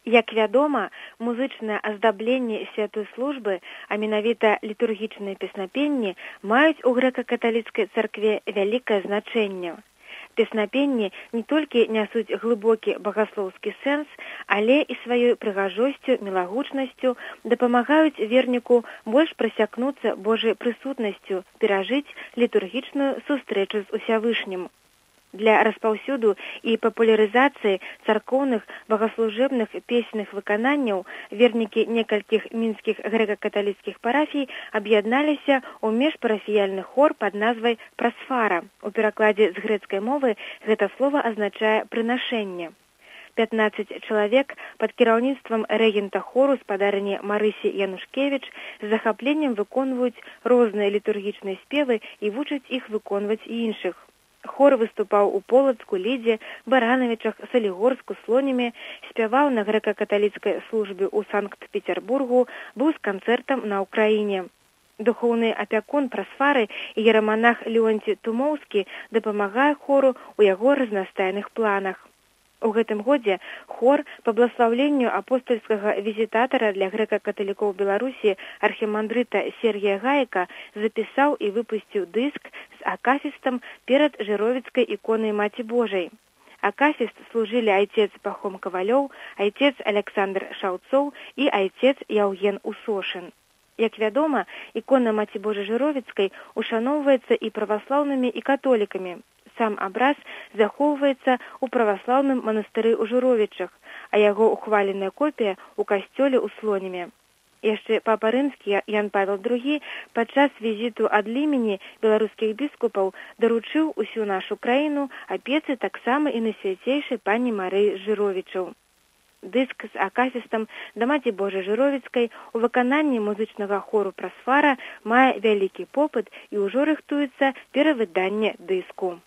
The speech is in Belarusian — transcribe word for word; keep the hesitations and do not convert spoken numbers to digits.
Як вядома, музычнае аздабленне святой службы, а менавіта літургічныя песнапенні, маюць у грэка-каталіцкай царкве вялікае значэнне. Песнапенні не толькі нясуць глыбокі багаслоўскі сэнс, але і сваёй прыгажосцю, мілагучнасцю дапамагаюць верніку больш прасякнуцца Божай прысутнасцю, перажыць літургічную сустрэчу з Усявышнім. Для распаўсюду і папулярызацыі царкоўных богаслужебных песенных выкананняў вернікі некалькіх мінскіх грэка-каталіцкіх парафій аб'ядналіся ў міжпарафіяльны хор пад назвай «Прасфара». У перакладзе з грэцкай мовы гэта слова азначае «прынашэнне». пятнаццаць чалавек пад кіраўніцтвам рэгента хору спадарыні Марысі Янушкевіч з захапленнем выконваюць розныя літургічныя спевы і вучаць іх выконваць іншых. Хор выступаў у Полацку, Лідзе, Баранавічах, Салігорску, Слонімі, спяваў на грэка-каталіцкай службе ў Санкт-Петербургу, быў з канцэртам на Ўкраіне. Духоўны апякун Прасфары і ераманах Леонці Тумоўскі дапамагае хору ў яго разнастайных планах. У гэтым годзе хор па бласлаўленню апостальскага візітатара для грэка-каталікоў Беларусі архімандрыта Сергія Гаіка запісаў і выпусціў дыск з акафістам перад жыровіцкай іконай Маці Божай. Акафіст служылі айцец Пахом Кавалёў, айцец Аляксандр Шаўцоў і айцец Яўген Усошын. Як вядома, ікона Маці Божай Жыровіцкай ушаноўваецца і праваслаўнымі, і католікамі. Сам абраз захоўваецца ў праваслаўным манастыры ў Жыровічах, а яго ухваленая копія ў касцёле ў Слонімі. Яшчэ папа рымскі Ян Павел другі падчас візіту ад лімені беларускіх біскупаў даручыў усю нашу краіну апецы таксама і найсвяцейшай пані Марыі Жыровічаў. Дыск з акафістам да Маці Божай Жыровіцкай у выкананні музычнага хору «Прасфара» мае вялікі попыт і ўжо рыхтуецца перавыданне дыску.